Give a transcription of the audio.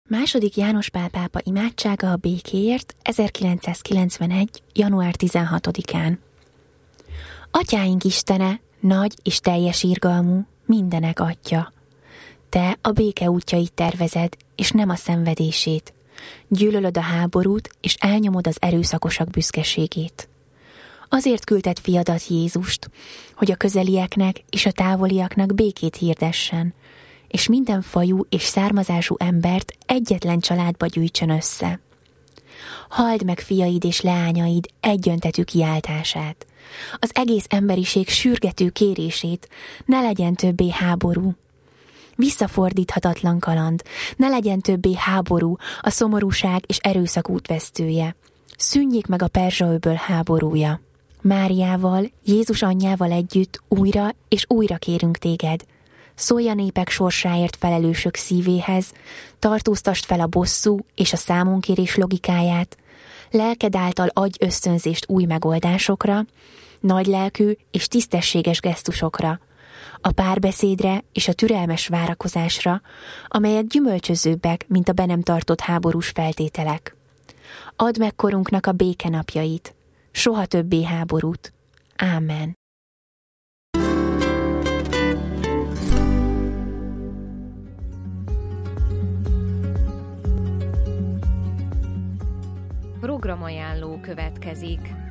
II. János Pál pápa imádsága a békéért 1991. január 16-án. Atyáink Istene, nagy és teljes irgalmú, mindenek Atya. Te a béke útjait tervezed, és nem a szenvedését. Gyűlölöd a háborút, és elnyomod az erőszakosak büszkeségét. Azért küldted fiadat Jézust, hogy a közelieknek és a távoliaknak békét hirdessen, és minden fajú és származású embert egyetlen családba gyűjtsön össze. Halld meg fiaid és leányaid egyöntetű kiáltását, az egész emberiség sürgető kérését, ne legyen többé háború. Visszafordíthatatlan kaland, ne legyen többé háború, a szomorúság és erőszak útvesztője. Szűnjék meg a Perzsa-öböl háborúja. Máriával, Jézus anyjával együtt újra és újra kérünk téged. Szólj a népek sorsáért felelősök szívéhez, tartóztasd fel a bosszú és a számonkérés logikáját, lelked által adj ösztönzést új megoldásokra, nagylelkű és tisztességes gesztusokra, a párbeszédre és a türelmes várakozásra, amelyek gyümölcsözőbbek, mint a be nem tartott háborús feltételek. Add meg korunknak a békenapjait, soha többé háborút. Ámen. Programajánló következik.